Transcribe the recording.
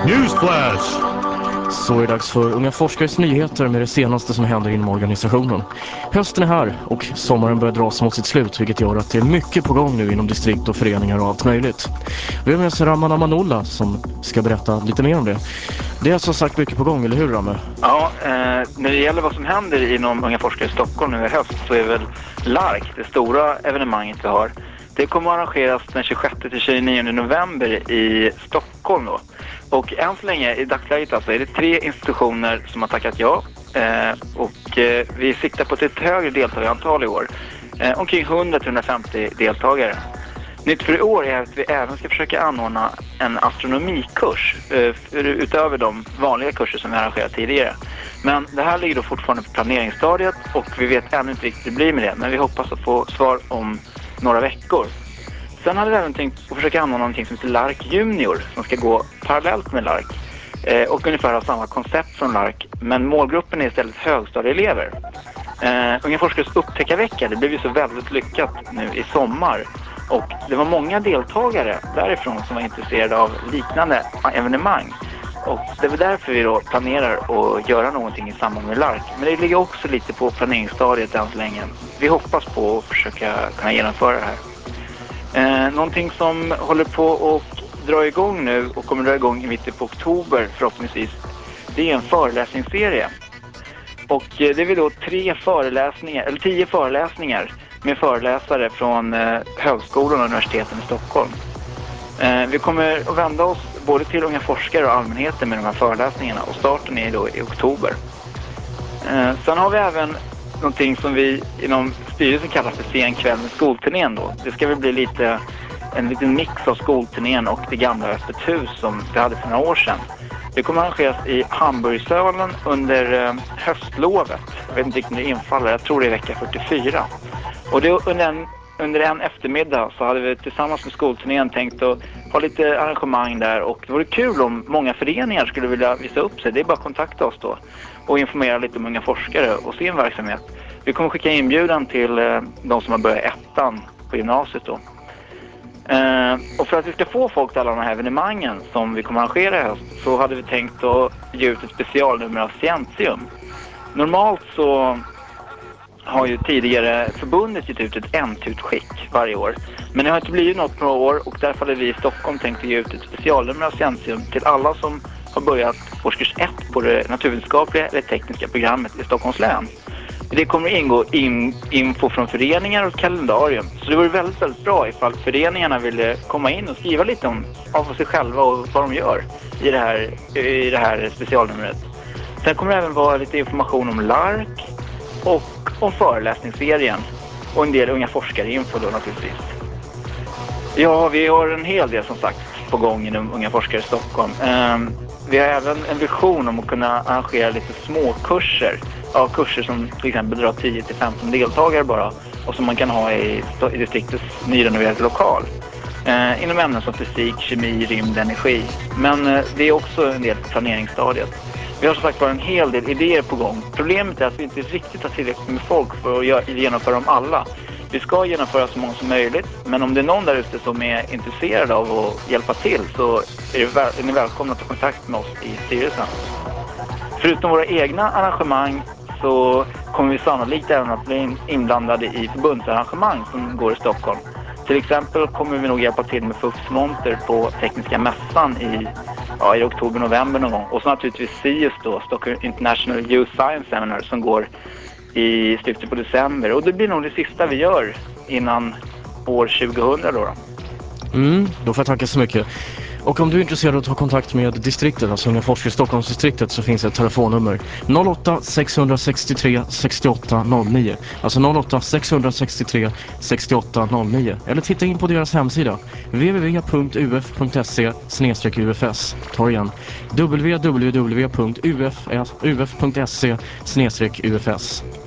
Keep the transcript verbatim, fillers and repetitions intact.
Newsflash! Så är det dags för Unga Forskares nyheter med det senaste som händer inom organisationen. Hösten är här och sommaren börjar dras mot sitt slut, vilket gör att det är mycket på gång nu inom distrikt och föreningar och allt möjligt. Vi har med oss Raman Amanullah som ska berätta lite mer om det. Det är som sagt mycket på gång, eller hur Ramme? Ja, eh, när det gäller vad som händer inom Unga Forskare i Stockholm nu i höst så är väl L A R C det stora evenemanget vi har. Det kommer att arrangeras den tjugosjätte till tjugonionde november i Stockholm då. Och än så länge i dagsläget alltså är det tre institutioner som har tackat ja. Eh, och eh, vi siktar på ett högre deltagarantal i år. Eh, omkring hundra till hundrafemtio deltagare. Nytt för i år är att vi även ska försöka anordna en astronomikurs eh, utöver de vanliga kurser som vi arrangerat tidigare. Men det här ligger då fortfarande på planeringsstadiet och vi vet ännu inte riktigt hur det blir med det. Men vi hoppas att få svar om några veckor. Sen hade vi även tänkt att försöka anordna någonting som heter L A R C Junior som ska gå parallellt med L A R C. Eh, och ungefär ha samma koncept som L A R C. Men målgruppen är istället högstadieelever. Uh, Unga Forskares upptäckarvecka, det blev ju så väldigt lyckat nu i sommar. Och det var många deltagare därifrån som var intresserade av liknande evenemang. Och det är därför vi då planerar att göra någonting i samband med L A R C. Men det ligger också lite på planeringsstadiet än så länge. Vi hoppas på att försöka kunna genomföra det här. Uh, någonting som håller på att dra igång nu och kommer dra igång i mitten på oktober förhoppningsvis, det är en föreläsningsserie. Och det är väl då tre föreläsningar, eller tio föreläsningar med föreläsare från eh, högskolan och universiteten i Stockholm. Eh, vi kommer att vända oss både till unga forskare och allmänheten med de här föreläsningarna och starten är då i oktober. Eh, sen har vi även någonting som vi inom styrelsen kallar för sen kväll med skolturnén då. Det ska väl bli lite en liten mix av skolturnén och det gamla öppet hus som vi hade för några år sedan. Det kommer att arrangeras i Hamburgsölen under eh, höstlovet. Jag vet inte riktigt när det infaller, jag tror det är vecka fyrtiofyra. Och det, under, en, under en eftermiddag så hade vi tillsammans med skolturnén tänkt att ha lite arrangemang där. Och det vore kul om många föreningar skulle vilja visa upp sig. Det är bara att kontakta oss då och informera lite om unga forskare och sin verksamhet. Vi kommer skicka inbjudan till eh, de som har börjat ettan på gymnasiet då. Uh, och för att vi ska få folk till alla de här evenemangen som vi kommer att arrangera i höst så hade vi tänkt att ge ut ett specialnummer av Scientium. Normalt så har ju tidigare förbundet gett ut ett en-tutskick varje år. Men det har inte blivit något på några år och därför hade vi i Stockholm tänkt att ge ut ett specialnummer av Scientium till alla som har börjat årskurs ett på det naturvetenskapliga eller tekniska programmet i Stockholms län. Det kommer att ingå in, info från föreningar och kalendarium. Så det vore väldigt, väldigt bra ifall föreningarna ville komma in och skriva lite om av sig själva och vad de gör i det här, i det här specialnumret. Sen kommer det även vara lite information om L A R C och om föreläsningsserien och en del unga forskare-info då naturligtvis. Ja, vi har en hel del som sagt på gång inom Unga Forskare i Stockholm. Um, vi har även en vision om att kunna arrangera lite småkurser. Ja, kurser som till exempel drar tio till femton deltagare bara och som man kan ha i, i distriktets nyrenoverade lokal. Uh, inom ämnen som fysik, kemi, rymd, energi. Men uh, det är också en del på planeringsstadiet. Vi har som sagt bara en hel del idéer på gång. Problemet är att vi inte riktigt har tillräckligt med folk för att genomföra dem alla. Vi ska genomföra så många som möjligt, men om det är någon där ute som är intresserad av att hjälpa till så är, det väl, är ni välkomna att ta kontakt med oss i styrelsen. Förutom våra egna arrangemang så kommer vi sannolikt även att bli inblandade i förbundsarrangemang som går i Stockholm. Till exempel kommer vi nog hjälpa till med F U F-monter på Tekniska mässan i, ja, i oktober-november någon gång. Och så naturligtvis S I U S då, Stockholm International Youth Science Seminar som går i slutet på december. Och det blir nog det sista vi gör innan år tjugohundra då. då. Mm, då får jag tacka så mycket. Och om du är intresserad av att ta kontakt med distriktet, alltså Unga Forskare i Stockholmsdistriktet, så finns ett telefonnummer noll åtta sex sex tre sex åtta noll nio. Alltså noll åtta sex sex tre sex åtta noll nio. Eller titta in på deras hemsida w w w punkt u f punkt se slash u f s. Ta igen w w w punkt u f punkt se slash u f s.